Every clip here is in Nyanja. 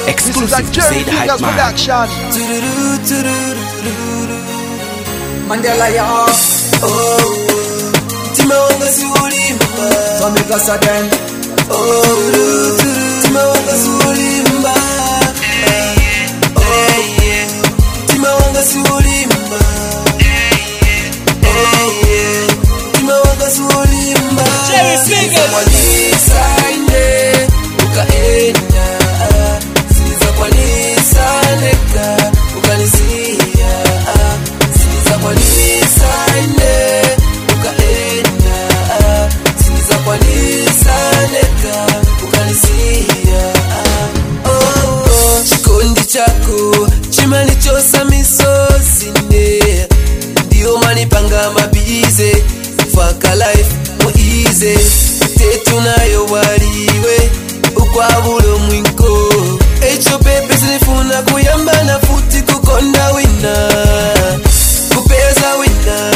Exclusive to Say the Hype Man. Mandela ya oh Timawanga si ulimba Famika saden oh Timawanga si ulimba oh Timawanga si ulimba oh Timawanga si ulimba Jerry Fingers Walisa ine ukaenda Siliza walisa neka ukanisia Siliza walisa ine ukaenda Siliza walisa neka ukanisia oh chikondi chako chimanichosa misosine Ndiyo manipanga mabize Faka life muize Tetu nayo waliwe Ukwabulo mwinko Echo pepe sinifuna kuyamba na futi kukonda wina Kupeza wina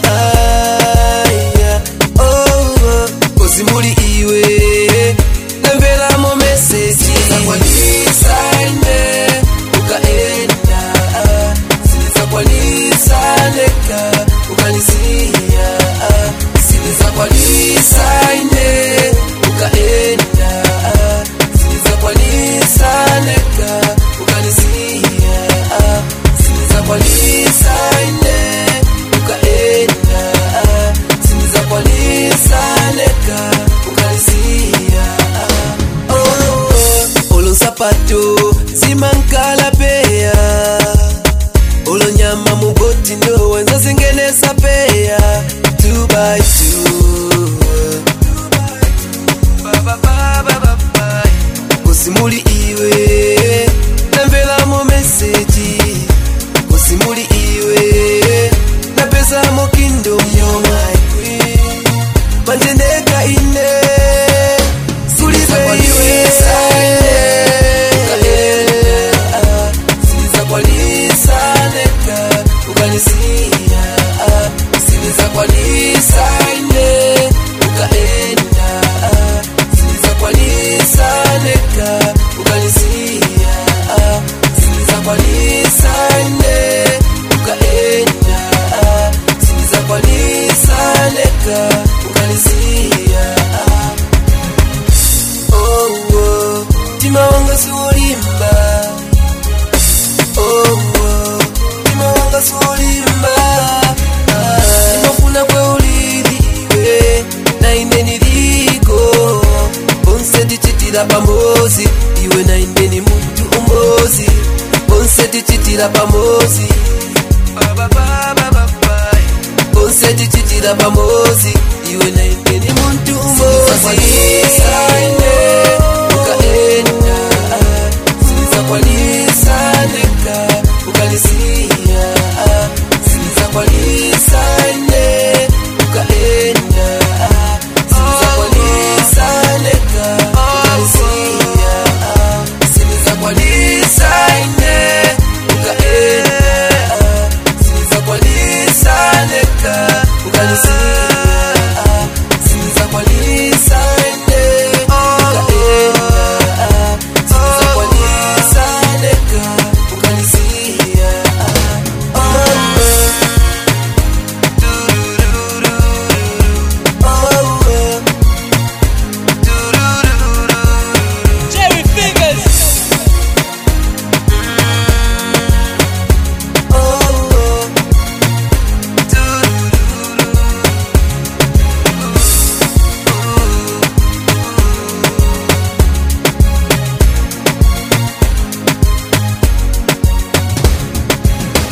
oh Kosimuli iwe Nambela mo message Siliza kwa nisaine Ukaenda Siliza kwa nisaneka Ukanisia Siliza kwa nisaine Ukaenda Siliza kwa nisaneka Ukanisia Siliza kwa nisaine Ukaenda Siliza kwa nisaneka Ukanisia oh Olo sapato Zimankala pea Olo nyama mugoti ndo wenza zingenesa pea 2x2 Kosimuli iwe Nambela mo message Kosimuli iwe Na pesa mo kingdom You're my queen Manjendeka ine Suliza iwe Siliza kwa lisa neka Ukanisia Siliza kwa lisa ine Ukaenda Siliza kwa lisa neka Ukanisia Siliza kwa lisa ine Ukaenda Siliza kwa lisa neka Ukanisia oh oh Timawanga sulimba oh oh Timawanga sulimba Timafuna kwe ulidiwe Na inde niriko Bonse tichitira pamozi Iwe na inde ni mtu umbozi Bonse tichitira pamozi Bonse tichitira pamozi Iwe na inde ni mtu umbozi Siliza ine Ukaenda Siliza kwa lisa neka Ukanisia Siliza kwa lisa ine Ukaenda Siliza kwa lisa neka Ukanisia Siliza kwa lisa ine Ukaenda Siliza kwa lisa neka Ukanisia Siliza kwa lisa ine Ukaenda Siliza kwa lisa neka Ukanisia Jerry Fingers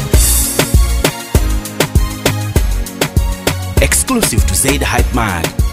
Exclusive to Say the Hype Man.